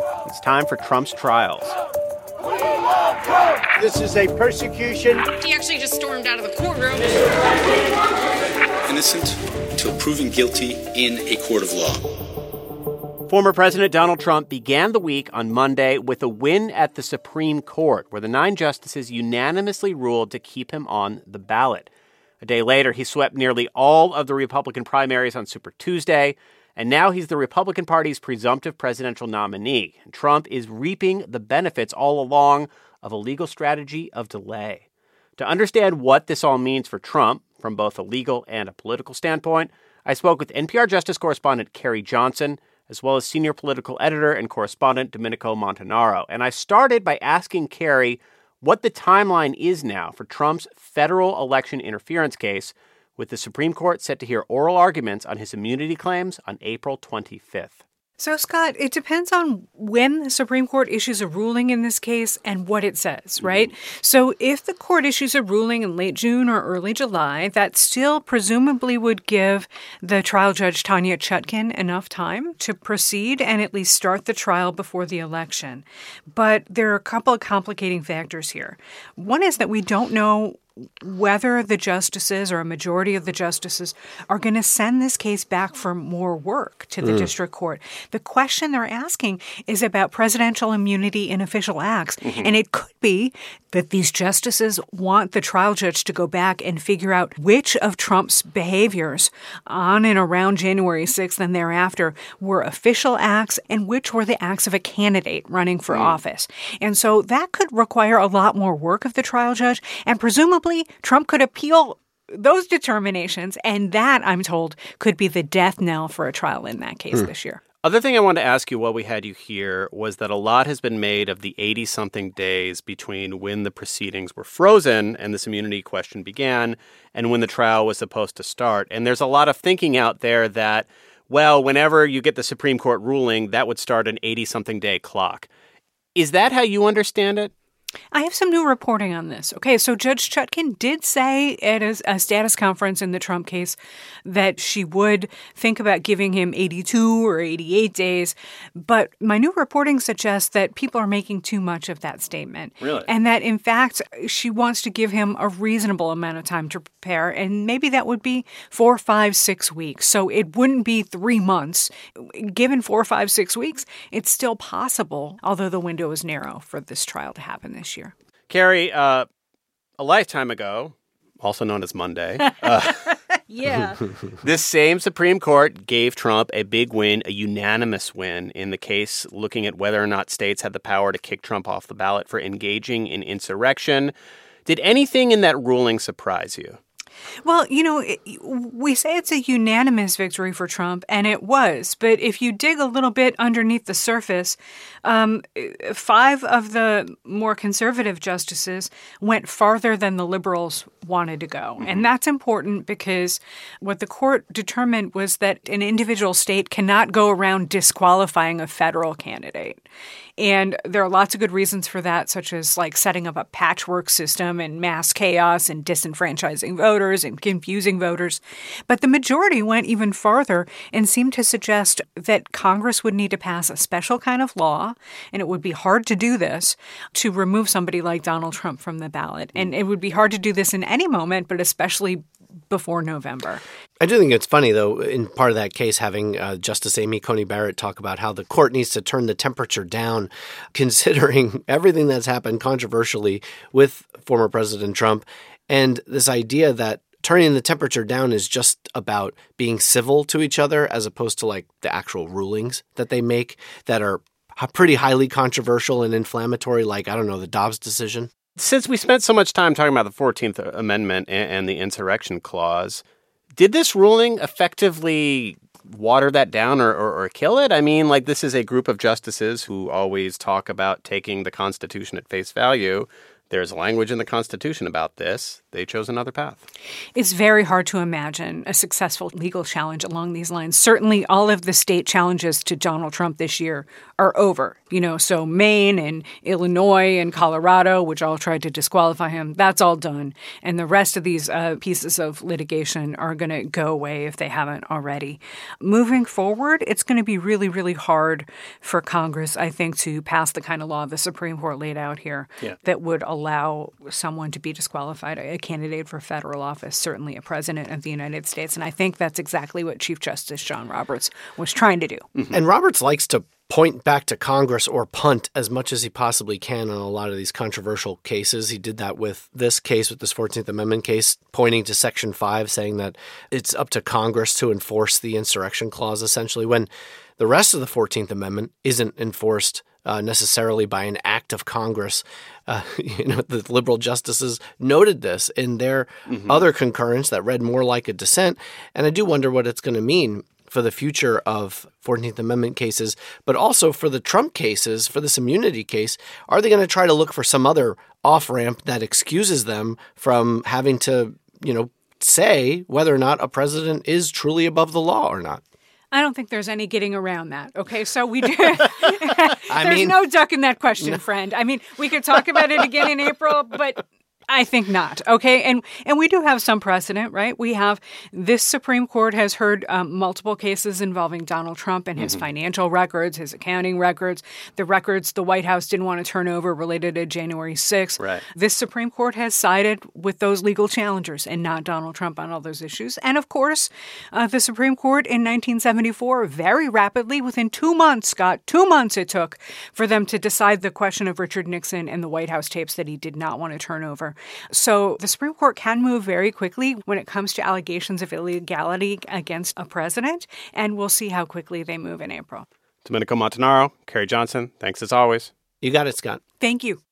It's time for Trump's trials. This is a persecution. He actually just stormed out of the courtroom. Innocent till proven guilty in a court of law. Former President Donald Trump began the week on Monday with a win at the Supreme Court, where the 9 justices unanimously ruled to keep him on the ballot. A day later, he swept nearly all of the Republican primaries on Super Tuesday, and now he's the Republican Party's presumptive presidential nominee. Trump is reaping the benefits all along of a legal strategy of delay. To understand what this all means for Trump, from both a legal and a political standpoint, I spoke with NPR Justice correspondent Carrie Johnson, as well as senior political editor and correspondent Domenico Montanaro. And I started by asking Carrie what the timeline is now for Trump's federal election interference case, with the Supreme Court set to hear oral arguments on his immunity claims on April 25th. So, Scott, it depends on when the Supreme Court issues a ruling in this case and what it says, right? Mm-hmm. So if the court issues a ruling in late June or early July, that still presumably would give the trial judge, Tanya Chutkan, enough time to proceed and at least start the trial before the election. But there are a couple of complicating factors here. One is that we don't know whether the justices or a majority of the justices are going to send this case back for more work to the district court. The question they're asking is about presidential immunity in official acts. Mm-hmm. And it could be that these justices want the trial judge to go back and figure out which of Trump's behaviors on and around January 6th and thereafter were official acts and which were the acts of a candidate running for office. And so that could require a lot more work of the trial judge, and presumably Trump could appeal those determinations, and that, I'm told, could be the death knell for a trial in that case this year. Other thing I wanted to ask you while we had you here was that a lot has been made of the 80-something days between when the proceedings were frozen and this immunity question began and when the trial was supposed to start. And there's a lot of thinking out there that, well, whenever you get the Supreme Court ruling, that would start an 80-something day clock. Is that how you understand it? I have some new reporting on this. Okay, so Judge Chutkan did say at a status conference in the Trump case that she would think about giving him 82 or 88 days. But my new reporting suggests that people are making too much of that statement. Really? And that, in fact, she wants to give him a reasonable amount of time to prepare. And maybe that would be 4, 5, 6 weeks. So it wouldn't be 3 months. Given 4, 5, 6 weeks, it's still possible, although the window is narrow for this trial to happen this year. Carrie, a lifetime ago, also known as Monday, yeah, this same Supreme Court gave Trump a big win, a unanimous win, in the case looking at whether or not states had the power to kick Trump off the ballot for engaging in insurrection. Did anything in that ruling surprise you? Well, you know, we say it's a unanimous victory for Trump, and it was. But if you dig a little bit underneath the surface, 5 of the more conservative justices went farther than the liberals wanted to go. Mm-hmm. And that's important because what the court determined was that an individual state cannot go around disqualifying a federal candidate. And there are lots of good reasons for that, such as like setting up a patchwork system and mass chaos and disenfranchising voters and confusing voters. But the majority went even farther and seemed to suggest that Congress would need to pass a special kind of law, and it would be hard to do this, to remove somebody like Donald Trump from the ballot. And it would be hard to do this in any moment, but especially before November. I do think it's funny, though, in part of that case, having Justice Amy Coney Barrett talk about how the court needs to turn the temperature down, considering everything that's happened controversially with former President Trump, and this idea that turning the temperature down is just about being civil to each other as opposed to like the actual rulings that they make that are pretty highly controversial and inflammatory, like, I don't know, the Dobbs decision. Since we spent so much time talking about the 14th Amendment and the insurrection clause, did this ruling effectively water that down or kill it? I mean, like, this is a group of justices who always talk about taking the Constitution at face value. There's language in the Constitution about this. they chose another path. It's very hard to imagine a successful legal challenge along these lines. Certainly, all of the state challenges to Donald Trump this year are over. So Maine and Illinois and Colorado, which all tried to disqualify him, that's all done. And the rest of these pieces of litigation are going to go away if they haven't already. Moving forward, it's going to be really, really hard for Congress, I think, to pass the kind of law the Supreme Court laid out here that would allow someone to be disqualified, a candidate for federal office, certainly a president of the United States. And I think that's exactly what Chief Justice John Roberts was trying to do. Mm-hmm. And Roberts likes to point back to Congress or punt as much as he possibly can on a lot of these controversial cases. He did that with this case, with this 14th Amendment case, pointing to Section 5, saying that it's up to Congress to enforce the insurrection clause, essentially, when the rest of the 14th Amendment isn't enforced necessarily by an act of Congress. The liberal justices noted this in their other concurrence that read more like a dissent. And I do wonder what it's going to mean for the future of 14th Amendment cases, but also for the Trump cases, for this immunity case. Are they going to try to look for some other off-ramp that excuses them from having to, say whether or not a president is truly above the law or not? I don't think there's any getting around that. Okay, so we do. There's no ducking that question, friend. I mean, we could talk about it again in April, but I think not. Okay. And we do have some precedent, right? We have this Supreme Court has heard multiple cases involving Donald Trump and his financial records, his accounting records, the records the White House didn't want to turn over related to January 6th. Right. This Supreme Court has sided with those legal challengers and not Donald Trump on all those issues. And of course, the Supreme Court in 1974 very rapidly, within 2 months, Scott, 2 months it took for them to decide the question of Richard Nixon and the White House tapes that he did not want to turn over. So the Supreme Court can move very quickly when it comes to allegations of illegality against a president, and we'll see how quickly they move in April. Domenico Montanaro, Carrie Johnson, thanks as always. You got it, Scott. Thank you.